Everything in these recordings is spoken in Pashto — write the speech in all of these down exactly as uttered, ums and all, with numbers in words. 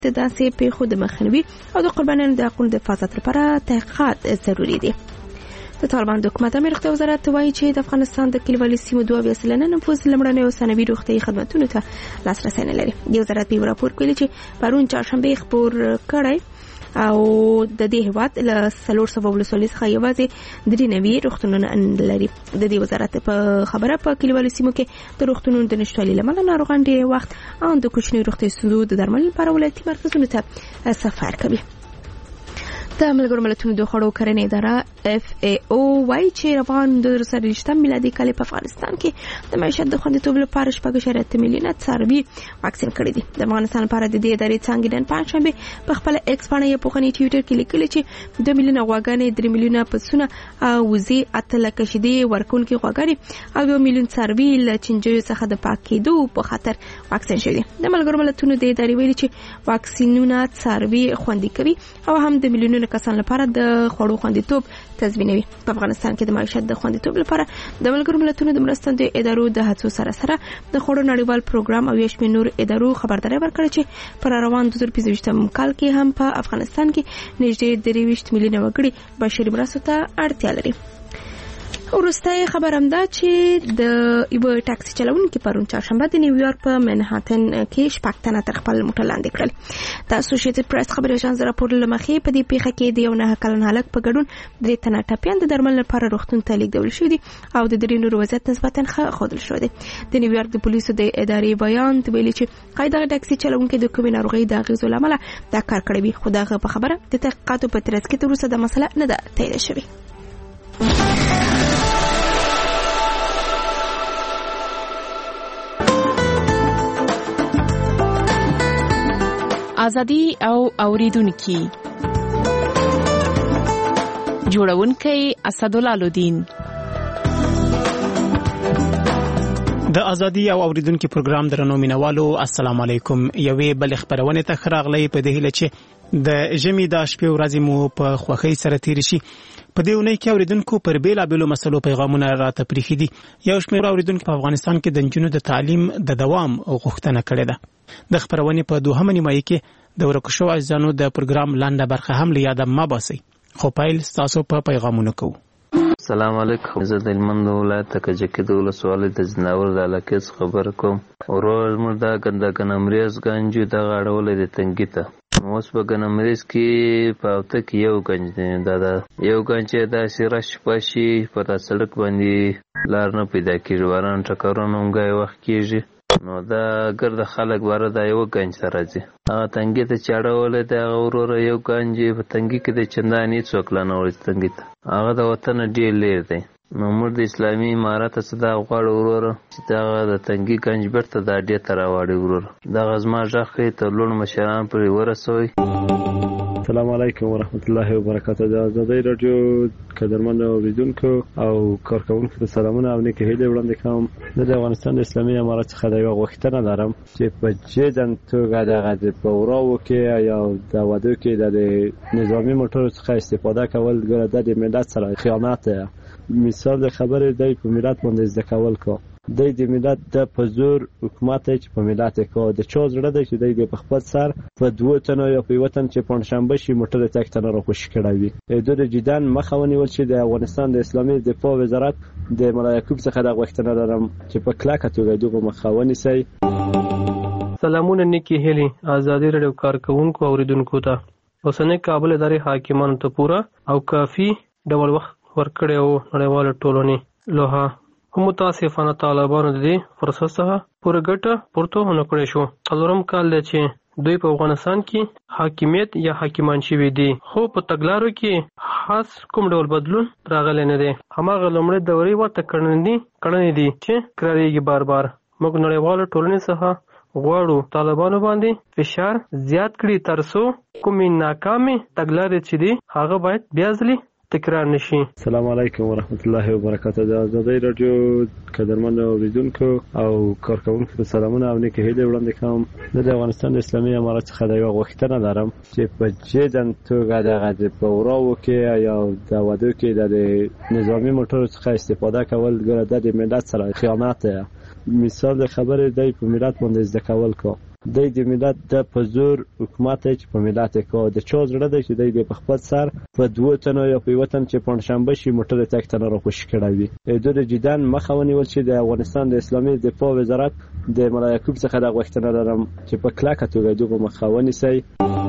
د داسې پیښو د مخنیوي او د قربانیانو د حقونو د حفاظت لپاره تحقیقات ضروري دي. د طالبان د حکومت امیر روغتیا وزارت وایي چې د افغانستان د کلیوالي سیمو دوه اویا سلنه نفوس لومړنیو ثانوي روغتیايي خدماتو ته لاسرسی نه لري. د وزارت په راپور کې ویلي چې پرون چهارشنبه خبر کړی او د دې هیواد له څلور سوه ولسوالۍ څخه یوازې درې نوي روغتونونه لري. د دې وزارت په خبره په کلیوالي سیمو کې د روغتونونو د نشتوالي له امله ناروغان ډېر وخت ان د کوچنیو روغتیايي ستونزو د درملنې لپاره ولایتي مرکزونو ته سفر کوي. د ملګرو ملتونو د خوړو کرنې اداره اف ای او وايي چې روان د دوه زره یوولسم میلادي کال په افغانستان کې د معیشت د خوندیتوب لپاره شپږ اعشاریه اته میلیونه څاروي واکسین کړي دي. د افغانستان لپاره د دې ادارې څانګې نن پنځشنبه په خپل ایکس باندې یو پوښتنې ټویټر کې لیکلي چې دوه میلیونه غواګانې، درې میلیونه پسونه او وزې، اته لکه شیدې ورکونکي غواګانې او یو میلیون څاروي له چینجیو څخه د پاک کېدو په خاطر واکسین شوي دي. د ملګرو ملتونو د ادارې ویلي چې واکسینونه څاروي خوندي کوي او هم د میلیونونو کسان لپاره د خوړو خوندیتوب تضمینوي. په افغانستان کې د معیشت د خوندیتوب لپاره د ملګرو ملتونو د مرستندویو ادارو د هڅو سره سره د خوړو نړیوال پروګرام او یو شمېر نور ادارو خبرداری ورکړه چې پر روان دوه زره پنځه ویشتم کال کې هم په افغانستان کې نږدې درې ویشت میلیونه وګړي بشري مرستو ته اړتیا لري. ورسته خبر هم ده چې د یو ټاکسي چلوونکي پرون چهارشنبه د نیویارک په منهاتن کې شپږ تنه تر خپل موټر لاندې کړل. د اسوسییټډ پریس خبري اژانس راپور لمخې په دې پیښه کې د یو نه کلن هلک په ګډون درې تنه ټپیان د درمل لپاره روغتون ته لیږدول شوي دي او د درې نورو وضعیت نسبتا ښه ښودل شوی دی. د نیویارک د پولیسو د ادارې بیان ویلي چې قاعده ټاکسي چلوونکي د کومې ناروغي د اغېزو له امله دا کار کړی وي، خو دغه په خبره د تحقیقاتو په ترڅ کې تر اوسه د مسله نه ده تایید شوې. ازادي او اوریدونکي جوړونکي اسدالله لودین. د ازادي او اوریدونکو پروګرام درنو مینوالو السلام علیکم. یوې بل خبرونه ته خراغلی په دې هله چې د ژمي د شپې ورځې مو په خوخي سره تیر شي. په دې ونې کې اوریدونکو پر بیل بیلو مسلو پیغامونه راته پریخي دي. یو شمېر اوریدونکو په افغانستان کې د نجونو د تعلیم د دوام غوښتنه کړې ده. د خبرونه په دوهمه نیمایي کې د ورکشو اجزانو د پروګرام لاندې برخه هم لیاده ما باسي. خو پایل تاسو په پیغامونو کوو. السلام علیکم. زه د هلمند ولایت کجکي د ولسوالۍ د ځناور د علاقې څخه خبره کوم. ورور زموږ دا ګنده ګنمریز ګنج دغه اړولی دی تنګي ته. اوس په ګنمریز کې په هفته کې یو ګنج دی. دا دا یو ګنج چې داسې رش پشي په دا سړک باندې لار نه پیدا کېږي. باران ټکرونه هم ګای وخت کېږي نو دا ګرد خلک باره دا یو ګنج ته راځي. هغه تنګي ته چې اړولی دی هغه وروره یو ګنج په تنګي کې دی چندانې هېڅوک لا نه وړي تنګي ته. هغه د وطنه ډېر لرې دی. نو موږ د اسلامي امارت څخه دا غواړو وروره چې دغه د تنګي ګنج بیرته دا ډې ته راواړي وروره. دغه زما غږ ښایي تر لوړ مشران پورې ورسوئ. السلام علیکم ورحمت الله وبرکاته. د ازادۍ راډیو قدرمن اوریدونکو او کارکوونکو ته سلامونه او نیکې هیلې وړاندې کوم. زه د افغانستان د اسلامي امارت څخه د یوه غوښتنه لرم چې په جدي توګه دغه د پوراو کې یا د ودو کې د نظامي موټرو څخه استفاده کول ګوره د ملت سره خیانت دی. مثال د خبرې دی په ملت باندې زده کول کو دی د ملت د پزور حکومت چې په ملت کو د چا زړه دی چې دی په خپل سر په دوه تنو یا په وطن چې پنځشنبه شي موټر تک تنه را خوشی کړی وي. د جدان مخاوني ول چې د افغانستان د اسلامي دفاع وزارت د مولا یعقوب څخه د غوښتنه لرم چې په کلاکه توګه دغه مخاوني سي. سلامونه نیکی هلی ازادي رادیو کارکونکو اوریدونکو ته. اوسنۍ کابل ادارې حاکمانو ته پورا او کافي ډول وخت ورکړی او نړیواله ټولنې لوها هم متاسفانه طالبانو د دې فرصت څخه پوره ګټه پورته ونه کړی شو. څلورم کال دی چې دوی په افغانستان کې حاکمیت یا حاکمان شوي دي، خو په تګلارو کې خاص کوم ډول بدلون راغلی نه دی. هماغه لومړۍ دورې ورته کړنې دي چې کرارېږي بار بار. موږ نړیواله ټولنې څخه غواړو طالبانو باندې فشار زیات کړي ترڅو کومې ناکامې تګلارې چې دي هغه باید بیا ځلې تکرار نشي. السلام علیکم ورحمت الله وبرکاته. د ازادۍ راډیو قدرمن اوریدونکو او کارکوونکو ته سلامونه او نیکې هیلې وړاندې کوم. زه د افغانستان د اسلامي امارت څخه د یوه غوښتنه لرم چې په جدي توګه دغه د پوراو کې یا د ودو کې د نظامي موټرو څخه استفاده کول ګوره د ملت سره خیانت دی. مثال د خبرې دی په ملت باندې زده کول کو د د ملت د په زور حکومت چې په ملت کو د چا زړه دی چې د په خپل سر په دوه تنو یا په یو تن چې پنځشنبه شي موټر تک تن را خوشی کړی وي. د جدان مخه ونیول چې د افغانستان د اسلامي دفاع وزارت د ملا یعقوب څخه د غوښتنه لرم چې په کلکه توګه دغه مخه ونیسي.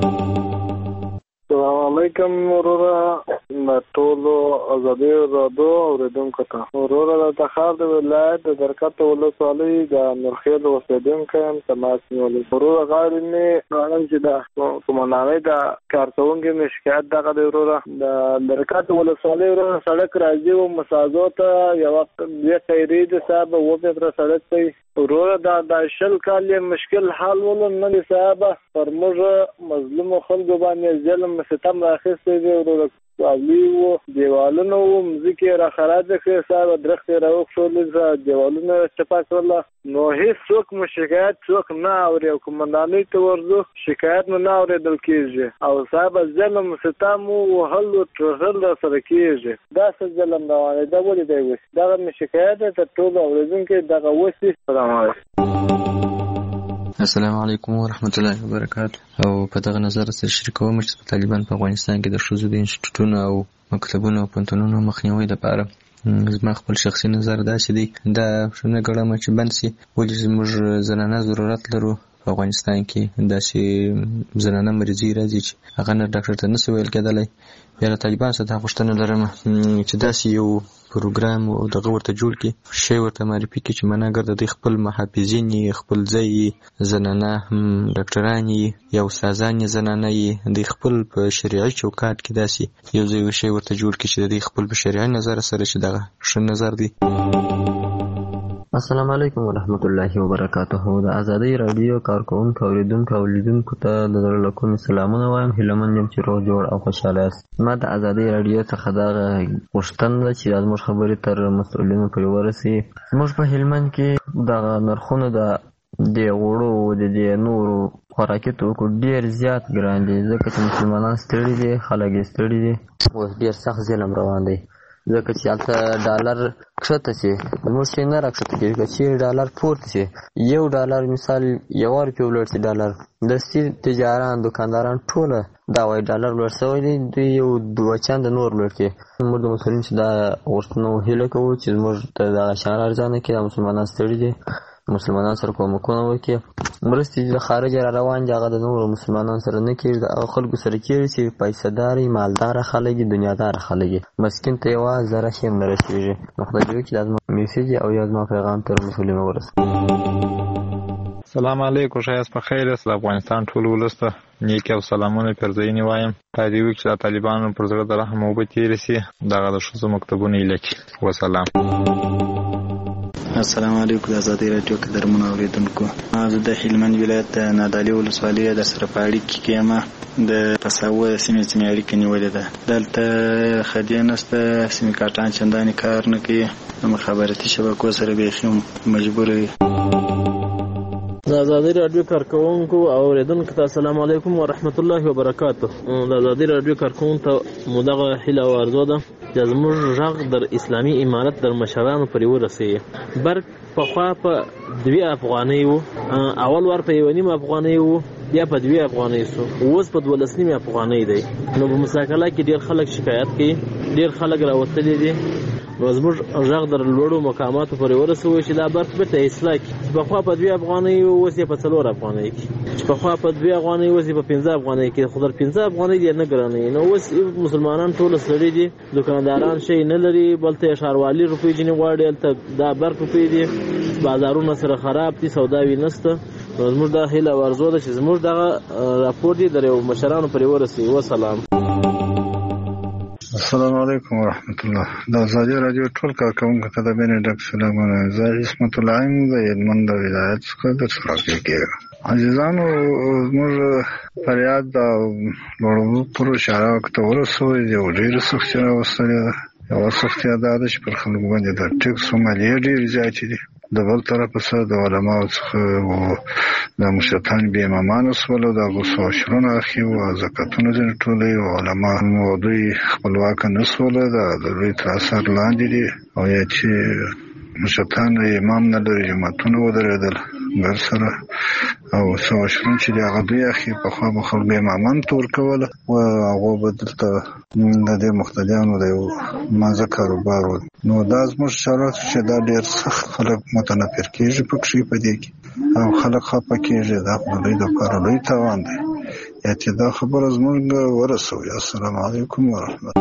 السلام علیکم ورورا ټولو ازادي رادو اوریدونکو ته. ورورا د تخار د ولایت د درکته ولسوالۍ د نورخیل اوسیدونکو هم تماس نیولی. ورورا غواړم غواړم چې د کومنامه د کارکونکو مې شکایت دغه د ورورا د درکته ولسوالۍ ورورا سړک راځي او مسازو ته یو وخت د خیری د صاحب و په تر سړک ته ورورا دا د شل کال مشکل حل ول نه صاحب پر موږ مظلوم خلکو باندې ظلم ستم راخسته دی ورورا والیو دیوالونو مزیکې را خراج کړې صاحب درخت راوښ شول دیوالونو چپا کړل نو هیڅ څوک مو شکایت څوک نه اوري او کومندانۍ ته ورځو شکایت نه اورېدل کېږي او صاحب ظلم ستم او هل ټول سره کېږي دا څه ظلم روان دی ولې دی وس دا مې شکایت ته ټول اوریدونکو دغه وسی سلام علیکم. السلام علیکم ورحمت الله وبرکاته. او په دغه نظر سره شریکوم چې طالبان په افغانستان کې د ښځو د انسټیټوټونو او مکتبونو او پوهنتونونو مخنیوي لپاره زما خپل شخصي نظر دا چې دی دا شنه ګړم چې بند سي ولې زموږ زنانه ضرورت لرو په افغانستان کې داسې زنانه مریضي راځي چې هغه نه ډاکټر ته نشي ویل کېدلی. بیا له طالبان سره دا غوښتنه لرم چې داسې یو پروګرام او دغه ورته جوړ کړي شی ورته معرفي کړي چې مناګر د دوی خپل محافظین یې خپل ځای زنانه ډاکټران یې یا استادان یې زنانه یې دوی خپل په شریعي چوکاټ کې داسې یو ځای شی ورته جوړ کړي چې دوی خپل په شریعي نظر سره چې دغه ښه نظر دی. السلام علیکم ورحمت الله وبرکاته. د ازادي رادیو کارکونکو اوریدونکو او لیدونکو ته د زړه له کومې سلامونه وایم. هیله یم چې روغ جوړ او خوشحاله یاست. ما د ازادي رادیو څخه دغه غوښتنه ده چې زموږ خبرې تر مسؤلینو پورې ورسي. زموږ په هلمند کې دغه نرخونه د دې غوړو د دې نورو خوراکي توکو ډېر زیات ګران دي ځکه چې مسلمانان ستړي دي خلک یې ستړي دي اوس ډېر سخت ظلم روان دی ځکه چې هلته ډالر کښته شي زموږ شی نه راکښته کېږي که چیرې ډالر پورته شي یو ډالر مثال یوه روپۍ ولوړ شي ډالر دستي تجاران دوکانداران ټوله دا وایي ډالر لوړ شوی دی دوی یو دوه چنده نور لوړ کړي. موږ د مسؤلین چې دا غوښتنه هیله کوو چې زموږ ته دغه شیان ارزانه کړي دا مسلمانان ستړي دي مسلمانان سره کومکونه وکړي مرستې د خارجه را روان دي هغه د نورو مسلمانانو سره نه کېږي د هغو خلکو سره کېږي چې پیسه داري مالداره خلک دي دنیاداره خلک دي مسکین ته یوه ذره شی هم نه رسېږي. نو خدای دې وکړي چې دا زما میسیج او یا زما پیغام تر مسؤلینو ورسوي. سلام علیکم شایست په خیر است. د افغانستان ټول ولس ته نیکې او سلامونه پرځینې وایم. خدای دې وکړي چې د طالبانو پر زړه د رحم اوبه تېرې سي دغه د ښځو مکتبونه یې لکي. وسلام. السلام علیکم. د ازادي رادیو قدرمنو اوریدونکو زه د هلمند ولایت د نادعلي ولسوالۍ در سره په اړیکه کې یم. د پساوه سیمې سیمې اړیکه نیولې ده دلته خدای نسته سیمې کارټان چندانې کار نه کوي د مخابراتي شبکو سره بیخي مجبور دي. د ازادي رادیو کارکونکو او اوریدونکو ته السلام علیکم ورحمت الله وبرکاته. د ازادي رادیو کارکونکو ته مو دغه هیله او ارزو ده چې زموږ غږ در اسلامي امارت در مشرانو پورې ورسېږي. برق پخوا په دوې افغانۍ و اول وار په یوه نیم افغانۍ و بیا په دوې افغانۍ سو اوس په دولس نیمې افغانۍ دی. نو په مساکله کې ډېر خلک شکایت کوي ډېر خلک راوتلي دي. نو زموږ غږ در لوړو مقاماتو پورې ورسوي چې دا برق بېرته اصلاح کړي چې پخوا په دوې افغانۍ اوس یې په څلور افغانۍ کې چې پخوا په دوې افغانۍ اوس یې په پنځه افغانۍ کې خو در پنځه افغانۍ دې نه ګرانوي. نو اوس مسلمانان ټوله ستړي دي دوکانداران شی نه لري بلته یې ښاروالي روپۍ ځینې غواړي هلته دا برق روپۍ دي بازارونه سره خراب دي سوداوي نشته. نو زموږ دا هیله او ارزو ده چې زموږ دغه راپور دي در یو مشرانو پورې ورسوي. وسلام. السلام علیکم ورحمت الله. د ازادي رادیو ټول کارکونکو ته د مینې ډک سلامونه. زه عصمت الله یم د هلمند ولایت څخه درڅخه کېږم. عزیزانو زموږ فریاد د لوړو پرو اشاره ته ورسوي یو ډېره سختي راوستلې ده. یوه سختیا دا ده چې پر خلکو باندې د ټکس مالیې ډېرې زیاتې دي. د بل طرفه څخه د علماو څخه د مشرتان بې امامانو شول د غوثو عشرونه اخي او زکاتونه ځینې ټولوي او علما او دوی خپلواکه نه شوله د دوی تر اثر لاندې دي او یا چې مشرتان امام نه لري جماعتونه ودرېدل در سره او څه وشرون چې د هغه دوی اخی په خوا به خلکو امامان تور کوله و هغه به دلته د دې مقتدیانو د یو مازه کاروبار و. نو دا زموږ شرایط چې دا ډېر سخت خلک متنفر کېږي پکښې په دې کې او خلک خفه کېږي. دا خو د دوی دپاره لوی تاوان دی. یا چې دا خبره زموږ ورسوي. السلام علیکم ورحمت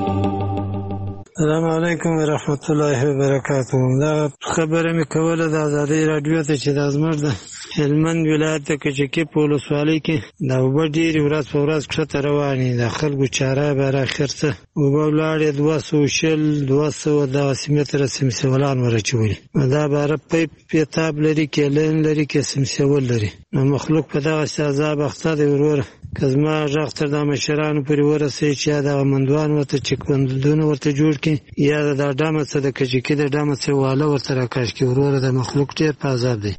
السلام علیکم ورحمت الله وبرکاته. دا خبره مې کوله د ازادۍ راډیو ته چې دا زموږ د هلمند ولایت د کجکي په ولسوالۍ کې دا اوبه ډېرې ورځ په ورځ کښته روانې د خلکو چاره بر اخر څه اوبه ولاړې دوه سوه شل دوه سوه دغسې متره سمسیولان ورچولي. دا باره پیپ پیتاب لري کیلین لري کې سمسیول لري. نو مخلوق په دغسې عذاب اخته دی. وروره که زما غږ تر دا مشرانو پورې ورسوي چې یا دغه مندوان ورته چکبندونه ورته جوړ کړي یا د دا ډمه څه د کجکي د ډمه څه واله ورته راکش کړي. وروره د مخلوق ډېر په عذاب دی.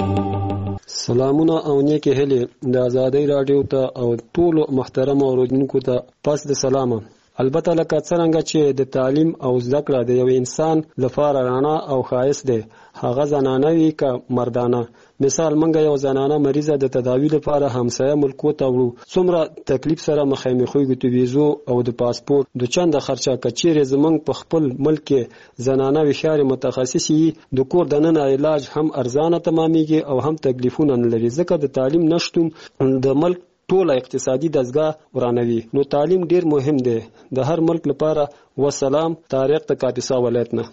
سلامونه او نیکې هیلې د ازادۍ راډیو ته او ټولو محترم اوریدونکو ته پس د سلامه. البته لکه څرنګه چې د تعلیم او زده کړه د یو انسان لپاره رڼا او ښایست دی، هغه زنانه وي که مردانه. مثال منګه یو زنانه مریضه د تداوی لپاره همسایه ملکو ته وړو، څومره تکلیف سره مخامخېږو د ویزو او د پاسپورت د چنده خرچه. که چیرې زموږ په خپل ملک کې زنانه وښارې متخصصې وي، د کور دننه علاج هم ارزانه تمامیږي او هم تکلیفونه نه لري، ځکه د تعلیم نشتون د ملک ټوله اقتصادي دستګاه ورانوي. نو تعلیم ډیر مهم دی د هر ملک لپاره. وسلام. طارق د کاپیسا ولایت نه.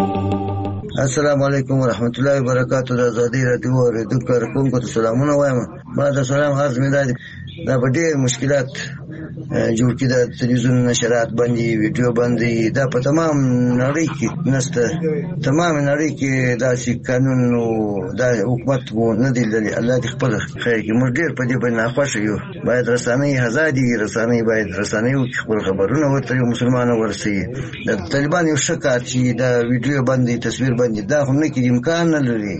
السلام علیکم ورحمت الله وبرکاتہ. د ازادۍ راډیو اوریدونکو کارکوونکو ته سلامونه وایم. ما د سلام عرض مې دا دا په ډېر مشکلات جوړ کړي. د تلویزیون نشرات باندې ویډیو باندې دا په تمام نړۍ کې نسته. تمام نړۍ کې داسې قانون او دا حکومت وو نه دی لري. الله دې خپل خیر کړي. موږ ډېر په دې باندې ناخوښه یو. باید رسنۍ ازادي وي. رسنۍ باید رسنۍ وکړي خپل خبرونه ورته یو مسلمان ورسوي. د طالبان یو ښه کار چې دا ویډیو باندې تصویر باندې دا خو نه کېږي، امکان نه لري.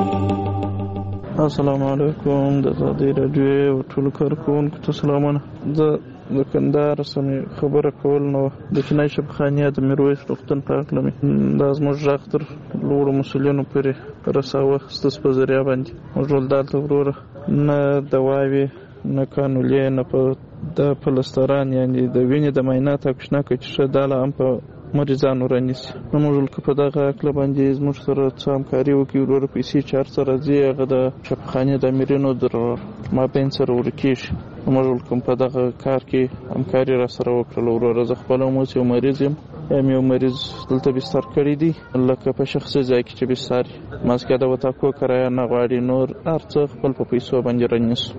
السلام علیکم. د ازادۍ راډیو او ټولو کارکوونکو ته سلامونه. زه د کندهار څخه خبره کول نو د چینای شبخانیه د میرویس روغتون په هکله مې دا زموږ غږ تر لوړو مسؤلینو پورې رساوه ستاسو په ذریعه باندې. موږ ټول دلته وروره نه دواوې نه کانولې نه په د پلستران یعنې د وینې د معاینات اکشنه کوي چې ښه دا لا هم په مریضانو رانیسي. نو موږ که په دغه هکله باندې زموږ سره څه همکاري وکړي، وروره پیسې چې هر څه راځي هغه د شفاخانې د امیرینو در مابین سره ورکېږي. موږ کوم په دغه کار کې همکاري را سره وکړله. وروره زه خپله هم اوس یو مریض یم، یم یو مریض دلته بستر کړی دی، لکه په شخصي ځای کې چې بستر ماسکه د وتاکو کرایه نه غواړي، نور هر څه خپل په پیسو باندې رانیسو.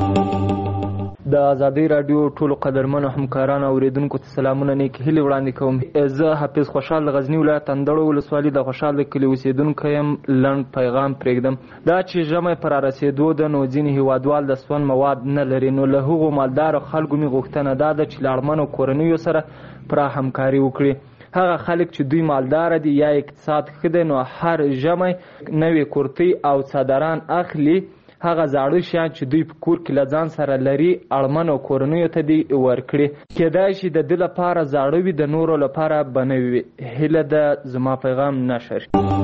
د ازادۍ راډیو ټولو قدرمنو همکارانو اوریدونکو ته سلامونه نیکې هیلې وړاندې کوم. زه حافظ خوشحال د غزني ولایت اندړو ولسوالي د خوشحال د کلي اوسېدونکی یم. لنډ پیغام پرېږدم. دا چې ژمی په رارسېدو ده نو ځینې هیوادوال د سون مواد نه لري، نو له هغو مالدارو خلکو مې غوښتنه دا ده چې له اړمنو کورنیو سره پوره همکاري وکړي. هغه خلک چې دوی مالدار دي یا اقتصاد ښه دی، نو هر ژمی نوې کورتۍ او څادران اخلي. هغه زاړه شیان چې دوی په کور کې له ځان سره لري اړمنو کورنیو ته دې ورکړي. کېدای شي د ده لپاره زاړه وي، د نورو لپاره به نوي وي. هیله ده زما پیغام نشر.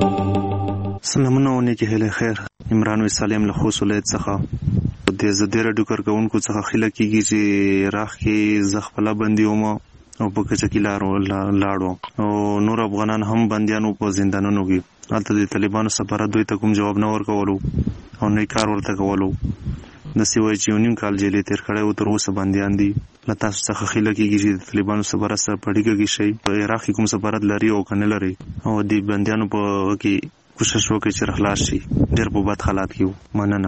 سلامونه او نیکې هیلې خیر. عمران وسالم له خوست ولایت څخه د ازادۍ راډیو کارکوونکو څخه خیله کېږي چې راخ کې زه خپله بندي وم او په کچکي لاړو او نور افغانان هم بندیان وو په زندانونو کې. هلته د طالبانو سفارت دوی ته کوم جواب نه ورکولو او نه کار ورته کولو. داسې وایي چې یو نیم کال جیل یې تېر کړی و، تر اوسه بندیان دي. له تاسو څخه خیله کېږي چې د طالبانو سفارت سره په اړیکه کې شئ، په عراق کې کوم سفارت لري او که نه لري، او د بندیانو په کې کوشش وکړئ چې خلاص شي. ډېر په بد حالات کې وو. مننه.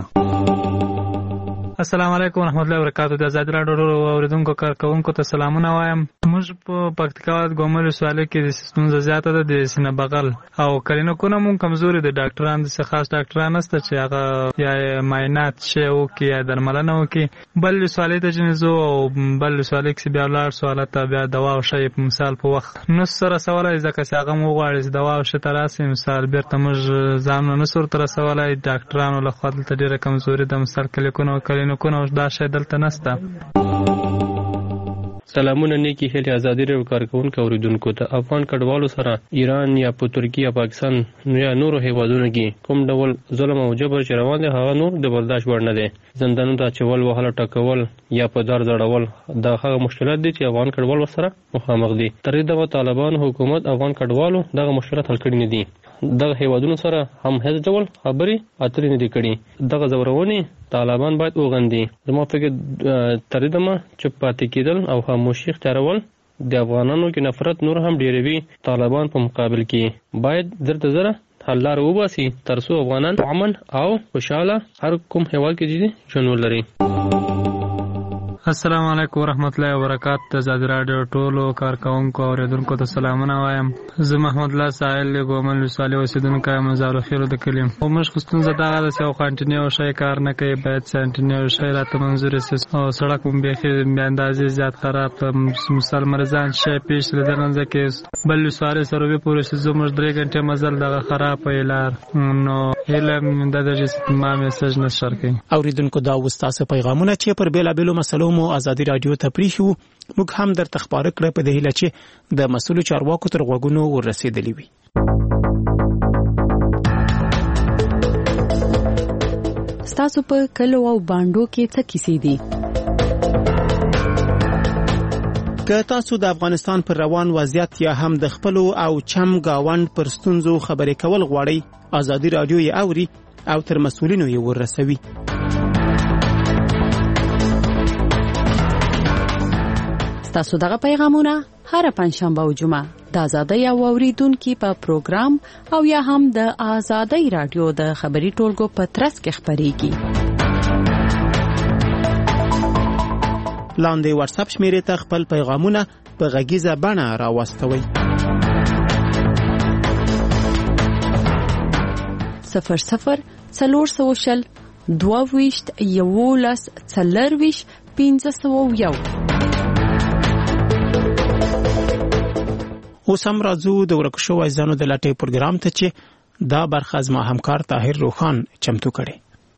السلام علیکم ورحمت الله وبرکاتہ. د ازادۍ راډیو اوریدونکو کارکوونکو ته سلامونه وایم. موږ په پکتیکا ولایت ګومل ولسوالۍ کې د ستونزه زیاته ده د سینه بغل او کلینیکونه مونږ کمزوري دي. ډاکټران داسې خاص ډاکټران نشته چې هغه یا معاینات شی وکړي یا درملنه وکړي. بل ولسوالۍ ته چې ځو او بل ولسوالۍ کې بیا ولاړ سو هلته بیا دوا او شی په مثال په وخت نو سره رسولی، ځکه چې هغه مو غواړي چې دوا او شی ته راسي مثال بېرته موږ ځانونه نه سو ورته رسولی. ډاکټرانو له خوا دلته ډېره کمزوري ده. مثال کلینیکونه او کلینیکونه دا شی دلته نشته. سلامونه نیکی هلي ازادي راډیو کارکونکو اوریدونکو ته افغان کډوالو سره ایران یا په ترکیه پاکستان یا نورو هیوادونو کې کوم ډول ظلم او جبر چې روان دي هغه نور د برداشت وړ نه دي. زندانونو ته اچول وهل ټکول یا په دار ځړول دا هغه مشکلات دي چې افغان کډوالو سره مخامخ دي. تر دې د طالبان حکومت افغان کډوالو دغه مشکلات حل کړي نه دي. دغه هیوادونو سره هم هیڅ ډول خبرې اترې نه دي کړي. دغه زورونې طالبان باید وغندي. زما فکر تر دې ما چې پاتې کېدل او خاموشي اختیارول د افغانانو کې نفرت نور هم ډیروي. طالبان په مقابل کې باید درته زره حل لار وباسي ترڅو افغانان امن او خوشاله هر کوم هیواد کې دي ژوند ولري. السلام علیکم ورحمت الله وبرکاتہ. د آزادي راډیو ټولو کارکونکو اوریدونکو ته سلامونه وایم. زه محمد الله ساحل ګومل وسالي اوسیدونکو یم مزار خیرو د کلیم. او مش خستون زدا د سو کانټینیو شای کار نه کوي باید سنټینیو شای راته منظور سي او سړک هم به به اندازې زیات خراب مثال مرزان شای پیش لدرنځ کې بل سواره سروي پورې زموږ درې غنټه مزل دغه خراب ویلار نو علم د دې ما میسج نشر کوي. اوریدونکو دا وستاسه پیغامونه چې پر بیلا بیلو مسلو مو آزادي رادیو ته پریښو موږ هم در تخبار کړ په دې هیله چې د مسؤل چارواکو تر غوږونو ورسېدلی وي. ستاسو په کلو او باندو کې څه کیسې دي؟ که تاسو د افغانستان پر روان وضعیت یا هم د خپل او چم گاوند پر ستونزو خبرې کول غواړئ آزادي رادیو یې اوري او تر مسؤلینو یې ورسوي. تاسو دغه پیغامونه هر پنځشنبه او جمعه د آزادۍ او اوریدونکو په پروګرام او یا هم د آزادۍ رادیو د خبري ټولګو په ترڅ کې خبريږي. لاندې واتس اپ شمیرې ته خپل پیغامونه په غږیزه بڼه راوستوئ. صفر صفر څلور سوشل دوه ویشت یولس څلور ویشت پنځه سوه یو. اوس هم راځو د ورکو شوو ځانو د لټۍ پروګرام ته چې دا برخه زما همکار طاهر روخان چمتو کړي.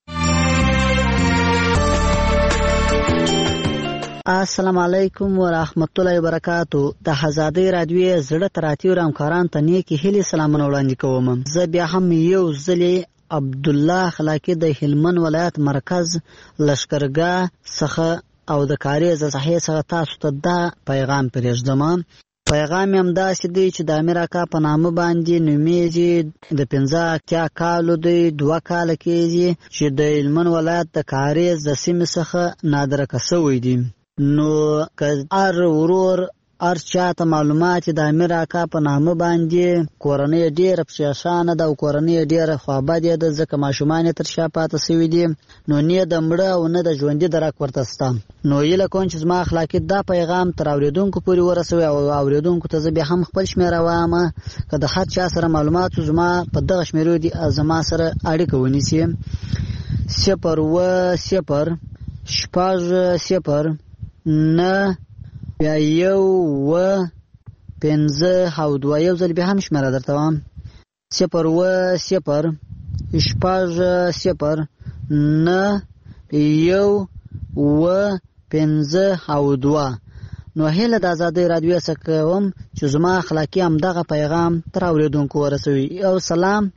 السلام علیکم ورحمت الله وبرکاتو. د آزادۍ رادیو زړه تراتیو همکاران ته نیکی هیلي سلامونه وړاندې کوم. زه بیا هم یو ځلې عبد الله خلاقی د هلمند ولایت مرکز لشکرګاه څخه او د کاریز صحیح څخه تاسو ته دا پیغام پرېږدم. پیغام هم داسې دی چې د امیر اکا په نامه باندې نومیږي. د پنځه اتیا کالو دی دوه کاله کېږي چې د هلمند ولایت د کاریز د سیمې څخه نادرکه شوی دی. نو که هر ورور هر چاته معلومات د امیر اکا په نامه باندې کورنۍ ډېره پریشانه ده او کورنۍ ډېره خوابدې ده ځکه ماشومان یې تر شا پاته سوي دي. نو نه د مړه او نه د ژوندي درک ورته شته. نو هیله کوم چې زما اخلاقي دا پیغام تر اورېدونکو پورې ورسوي او اورېدونکو ته زه بیا هم خپل شمېره وایم. که د هر چا سره معلومات زما په دغه شمېرو دي زما سره اړیکه ونیسي. صفر اوه صفر شپږ صفر نه بیا یو اوه پنځه او دوه یو ځل بیا هم شمېره درته وایم. صفر اوه صفر شپږ صفر نه یو اوه پنځه او دوه. نو هیله د آزادۍ رادیو څخه کوم چې زما اخلاقي همدغه پیغام تر اورېدونکو ورسوي. او سلام.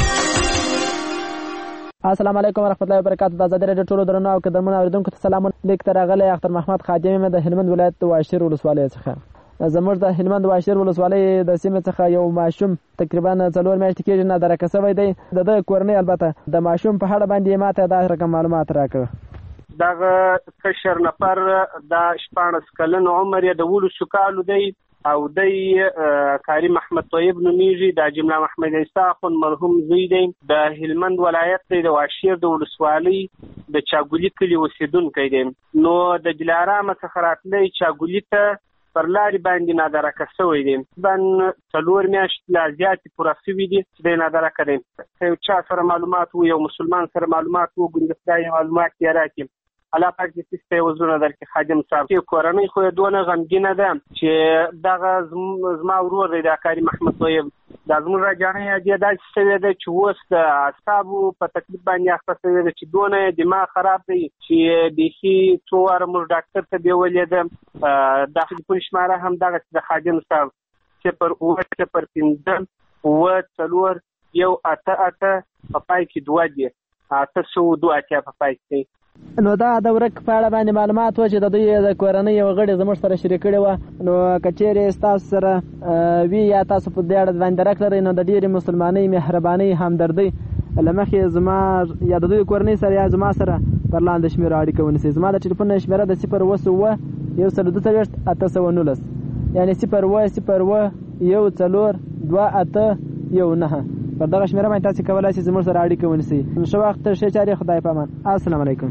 السلام علیکم ورحمت الله وبرکاتہ. د آزادۍ رادیو ټولو درنو او قدرمنو اوریدونکو ته سلام. لیک تر غلې اختر محمد خادم مې د هلمند ولایت د واشیر ولسوالۍ څخه. زموږ د هلمند واشیر ولسوالۍ د سیمې څخه یو ماشوم تقریبا څلور میاشتې کېږي نادرکه شوی دی. د د کورنۍ البته د ماشوم په اړه باندې ماته دا رقم معلومات راکړه. دغه کشر نفر د شپاړس کلن عمر یې د ولسو کالو دی او دی کاری محمد طیب نومیږي. د جمله محمد عیسی خون مرحوم زوی دی. د هلمند ولایت دی د واشیر د ولسوالۍ د چاګولي کلي اوسیدونکی دی. نو د دلارام څخه راتلی چاګولي ته پر لارې باندې نادرکه شوی دی. بن څلور میاشتې لا زیاتې پوره شوي دي چې دی نادرکه دی. که یو چا سره معلومات و یو مسلمان سره معلومات وګوري د خدای معلومات یې راکړي. الله پاک دې سسته وزونه درکې خادم صاحب. چې کورنۍ خو یې دونه غمګینه ده چې دغه زما ورور دی د کاري محمد طیب دا زموږ راجانۍ ادیه داسې شوې ده چې اوس د اعصابو په تکلیف باندې اخته شوې ده چې دونه دماغ خراب دی چې بیخي څو واره موږ ډاکټر ته بیولې ده. دا ټلیفون شماره هم دغسې د خادم صاحب صفر اووه صفر پنځه اووه څلور یو اته اته په پای کې دوه دي اته سوه دوه اتیا په پای کې. نو دا د ورک په اړه باندې معلومات و چې د دوی د کورنۍ یو غړي زموږ سره شریک کړي وه. نو که چیرې ستاسو سره وي یا تاسو په دې اړه باندې درک لرئ نو د ډېرې مسلمانۍ مهربانۍ همدردۍ له مخې زما یا د دوی کورنۍ سره یا زما سره پر لاندې شمېره اړیکه ونیسئ. زما د ټلیفون شمېره د صفر اووه سوه یو سل دوه څلوېښت اته سوه نولس یعنې صفر اووه صفر اووه یو څلور دوه اته یو نهه. پر دغه شمېره باندې تاسې کولی شئ زموږ سره اړیکه ونیسئ. ښه وخت، ښې چارې، خدای پامان. السلام علیکم.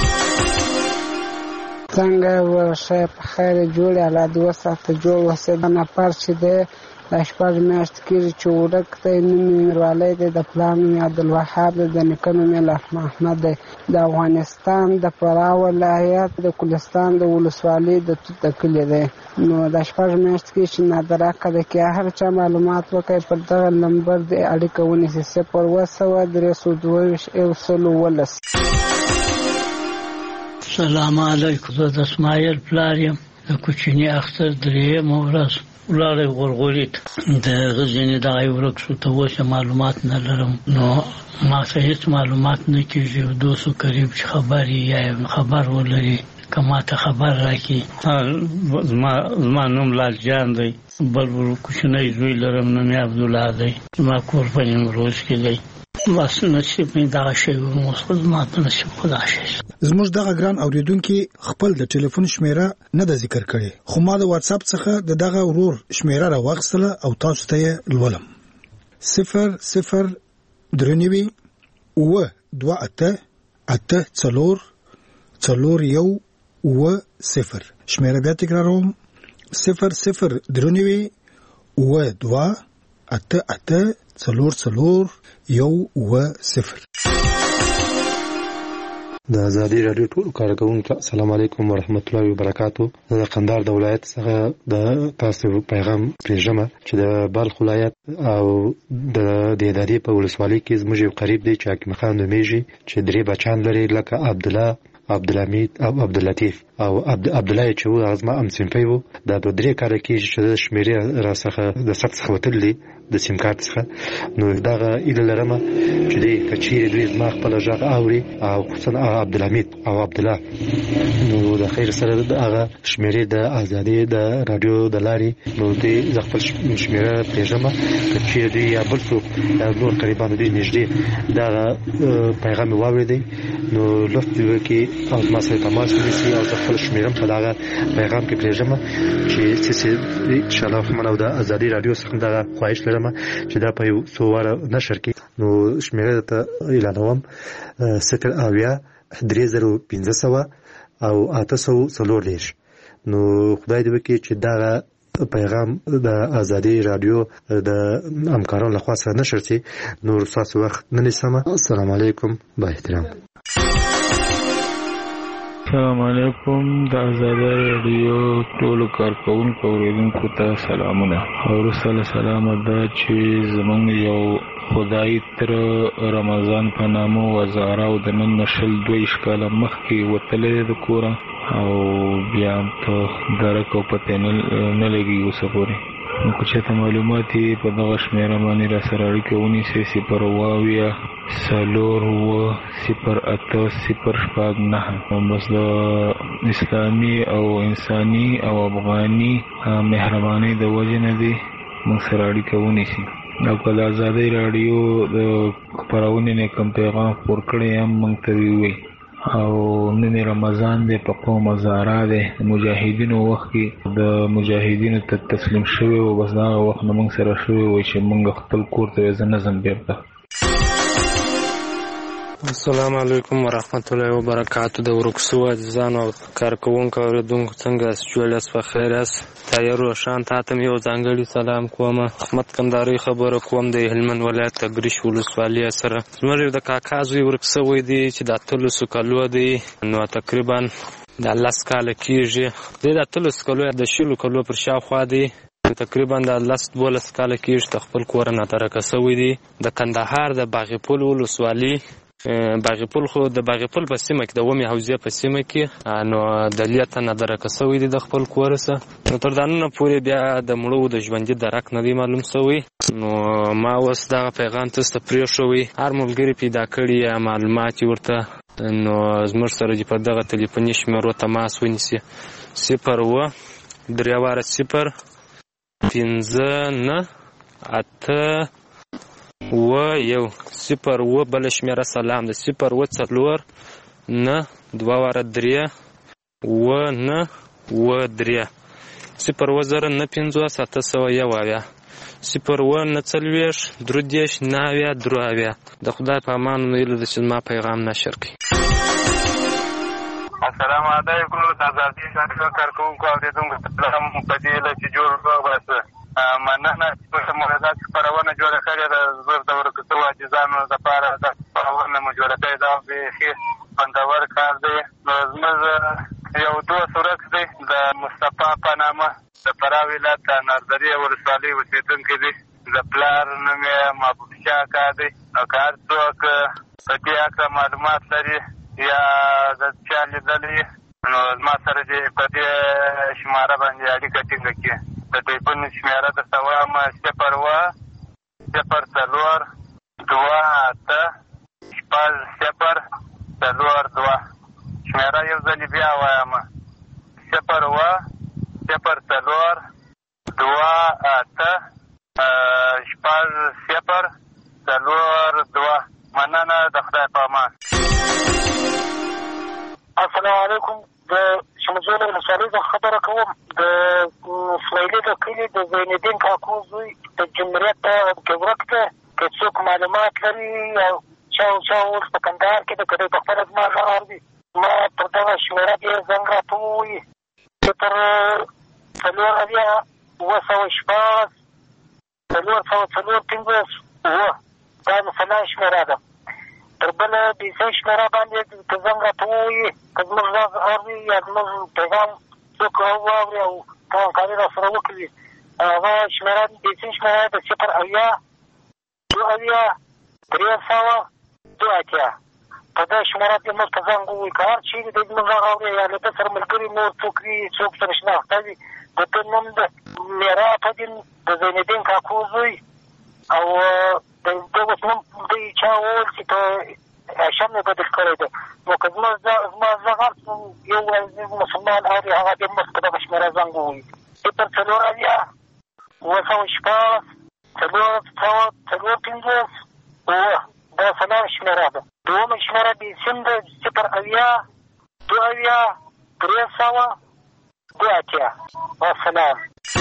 څنګه ورشه په خیر جوړ الله دې وساته جوړ وسه د نفر چې دی دا شپږ میاشتې کېږي چې ورک دی. نوم یې میروالی دی، د پلار نوم یې عبدالوهاب دی، د نیکه نوم یې لطف محمد دی. د افغانستان د فراه ولایت د کلستان د ولسوالۍ د توت د کلي دی. نو دا شپږ میاشتې کېږي چې نادراکه ده کې هر چا معلومات وکړي پر دغه نمبر د اړیکه ونیسي صفر اووه سوه درې سوه دوه ویشت یو سل اوولس. سلام علیکم. زه د اسماعیل پلار یم. د کوچني اختر درېیمه ورځ ولاړی غورغوري ته د هغه ځینې دغه ورک شو ته اوس معلومات نه لرم. نو ما ته هېڅ معلومات نه کېږي. دوستو قریب چې خبر یې یا خبر ولري که ما ته خبر راکړي. زما نوم لال جان دی. بل کوچنی زوی لرم، نوم یې عبدالله دی. زما کور په نیمروز کې دی. بس نصیب مې دغه شی اوس خو زما په نصیب خدا شی. زموږ دغه ګران اوریدونکي خپل د ټلیفون شمیره نه ده ذکر کړې، خو ما د واتس اپ څخه د دغه ورور شمیره راوغستله او تاسو ته یې لولم. صفر صفر درې نوي اووه دوه اته اته څلور څلور یو اووه صفر. شمیره بیا تکراروم: صفر صفر درې نوي اووه دوه اته اته څلور څلور یو اووه صفر. د ازادي راډیو ټول کارکونکو السلام علیکم ورحمت الله وبرکاتو. د قندهار د ولایت څخه د تاسو پیغام پېژنم چې د بلخ ولایت او د دېدادي په ولسوالۍ کې زموږ یو قریب دی چې حکیم خان نومیږي چې درې بچان لري لکه عبدالله، عبدالحمید او عبداللطیف او عبدالله چې و هغه زما همصنفی و. دا دوه درې کاله کېږي چې د شمېرې را څخه د ثبت څخه وتلي د سیم کارت څخه. نو دغه هیله لرم چې دی که چیرې دوی زما خپله غږ اوري او خصوصا عبدالحمید او عبدالله نو د خیر سره د هغه شمېرې د ازادۍ د راډیو د لارې نو دوی زه خپل شمېره پرېږدم. که چیرې دوی یا بل څوک یا نور قریبان دوی نږدې دغه پیغام یې واورېدی نو لطف دې وکړي او زما سره تماس ونیسي او زه خپل شمېره هم په دغه پیغام کې پرېږدم چې څه انشاءالله رحمن او د ازادۍ راډیو څخه دغه خواهش لرم چې دا په یو څو واره نشر کړي. نو شمېره ته اعلانوم: صفر اویا درې زره پنځه سوه او اته سوه څلور دېرش. نو خدای دې وکړي چې دغه پیغام د ازادۍ راډیو د همکارانو لخوا سره نشر شي. نور ستاسو وخت نه نیسم. السلام علیکم. با احترام. السلام علیکم. د ازادۍ راډیو ټولو کارکوونکو اورېدونکو ته سلامونه. وروسته له سلامه دا چې زموږ یو خدای تر رمضان په نامه وزاره او د نن نه شل دویشت کاله مخکې وتلی د کوره او بیا هم ته درک او پته نه لګي اوسه پورې. نو که چېرته معلومات یې په دغه شمېره باندې را سره اړیکه ونیسئ: صفر اووه اویا څلور اووه صفر اته صفر شپږ نهه. بس د اسلامي او انساني او افغاني مهربانۍ د وجې نه دې موږ سره اړیکه ونیسي. او که د ازادۍ راډیو د خپرونې نه کوم پیغام خپور کړی هم موږ ته ووایي. او نن رمضان دی، په قوم هزاره دی، مجاهدینو وخت کې د مجاهدینو ته تسلیم شوی و. بس دغه وخت نه موږ سره شوی وای چې موږ خپل کور ته زه نه ځم بېرته. السلام علیکم ورحمت الله وبرکاتو. د ورکسو عزیزانو او کارکوونکو اورېدونکو څنګه یاست؟ جوړ یاست؟ په خیر یاست؟ طاهر روښان تا ته یو ځانګړی سلام کوم. احمد کندهاري خبره کوم د هلمند ولایت تګریش ولسوالۍ سره. زموږ د کاکا زوی ورک سوی دی چې د اتلسو کالو دی. نو تقریبا د لس کاله کېږي. دی د اتلسو کالو د شلو کالو پر شاوخوا دی. تقریبا د لس دولس کاله کېږي چې خپل کور نه ترکه سوی دي. د کندهار د باغپل ولسوالي باغپل خو د باغپل په سیمه کې د ومې حوزې په سیمه کې نو د لیته نه درکه سوی دي د خپل کور څخه. نو تر دا نن پورې بیا د مړو د ژوندي درک نه دی معلوم سوی. نو ما اوس دغه پیغام تاسو ته پرېښوی، هر ملګري پیدا کړي یا معلومات ورته نو زموږ سره دې په دغه تلیفوني شمیرو تماس ونیسي. صفر اووه درې واره صفر پنځه نه اته اووه یو صفر اووه بله شمیره سلام ده صفر اووه څلور نه دوه واره درې اووه نه اووه درې صفر اووه زره نه پنځوس اته سوه یو اویا صفر اووه نه څلوېښت درې دېرش نه اویا درې اویا. د خدای په امان نو هیله ده چې زما پیغام نشر کړي. السلام علیکم د ازادي راډیو کارکوونکو اورېدونکو ته هم په دې هیله چې جوړ وباسه مننه چې موږ داسې خپرونه جوړه کړې ده. زه د ورکو شوو عاجزانو لپاره دا خپرونه مو جوړه کړې ده. بیخي خوندور کار دی. نو زموږ یو دوست ورک دی د مصطفی په نامه د فراه ولایت د نردرې ولسوالۍ اوسېدونکی دی. د پلار نوم یې محبوب شاه اکا دی. نو که هر څوک په دې هکله معلومات لري یا د چا لیدلی نو زما سره دې په دې شماره باندې اړیکه ټینګه کړي. د ټلیفون شمېره درته وایم صفر اووه صفر څلور دوه اته شپږ صفر څلور دوه. شمېره یو ځلې بیا وایم صفر اووه صفر څلور دوه اته شپږ صفر څلور دوه. مننه د خدای په امان. السلام علیکم. د شمزول ولسوالۍ څخه خبره کوم. د سویلي د کلي د زینالدین کاکو زوی د جمهوریت کې ورک دی. که څوک معلومات لري او چا او چا اوس په کندهار کې د که دی په خپله زما غږ اوري ما پر دغه شمېره دې زنګ راته ووایي. صفر څلور اویا اووه سوه شپږ څلور سوه څلور پنځوس اووه دا د فلان شمېره ده. تر بله بیسۍ شمېره باندې که زنګ راته ووایي که زموږ غږ اوري یا زموږ پیغام څوک واوري او که همکاري را سره وکړي هغه شمېره بیسۍ شمېره د صفر اویا دوه اویا درې سوه دوه اتیا. په دې شمېره کې موږ ته زنګ ووایي. که هر چېرې دی زموږ غږ اوري یا له ده سره ملګري نور څوک وي څوک سره شناخته وي د ده نوم د میرا فدین د زینالدین کاکو زوی او د ده اوس نوم دوی چا وویل چې په هاشم یې بدل کړی دی. نو که زما زما غږ یو عزیز مسلمان اوري هغه دې موږ په دغه شمېره زنګ ووایي. صفر څلور اویا اووه سوه شپږ څلور سوه څلور پنځوس اووه دا څلور شمېره ده. دومه شمېره بیسیم ده صفر اویا دوه اویا درې سوه دوه اتیا. والسلام.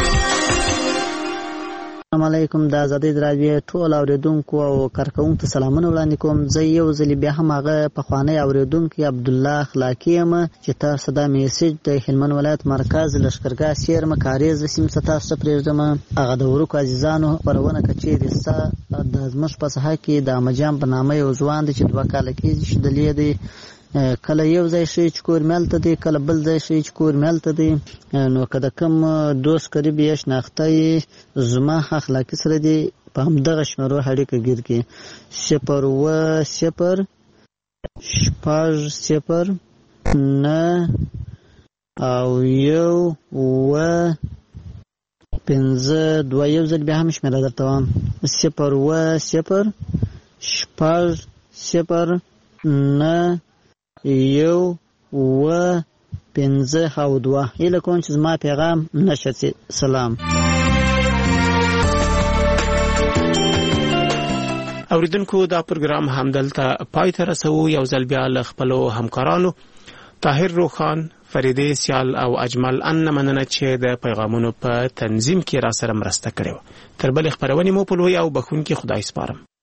السلام علیکم. د ازادۍ راډیو ټول اوریدونکو او کارکوونکو ته سلامونه وړاندې کوم. زه یو ځلې بیا هم هغه پخوانی اوریدونکی عبدالله اخلاقي یم چې تاسو دا میسج د هلمند ولایت مرکز لښکرګاه څیرمه کاریز سیمې څخه تاسو ته پرېږدم. هغه د ورکو عزیزانو خپرونه که چېرې ستا د زموږ په ساحه کې د احمدجان په نامه یو ځوان دی چې دوه کاله کېږي چې دلې دی کله یو ځای شي چې کور مې هلته دی کله بل ځای شي چې کور مې هلته دی. نو که د کوم دوست قریب یې شناخته یې زما اخلاقي سره دی په همدغه شمېرو اړیکه ګیر کړي. صفر اووه صفر شپږ صفر نه او یو اووه پنځه دوه. یو ځل بیا هم شمېره درته وایم صفر اووه صفر شپږ صفر نه یو اووه پنځه او دوه. هیله کوم چې زما پیغام نشر شي. سلام. اوریدونکو دا پروګرام همدلته پای ته رسوو. یو ځل بیا له خپلو همکارانو طاهر روخان، فریدې سیال او اجمل ان مننه چې د پیغامونو په تنظیم کې را سره مرسته کړې وه. تر بلې خپرونې مو په لوی او بخښونکي خدای سپارم.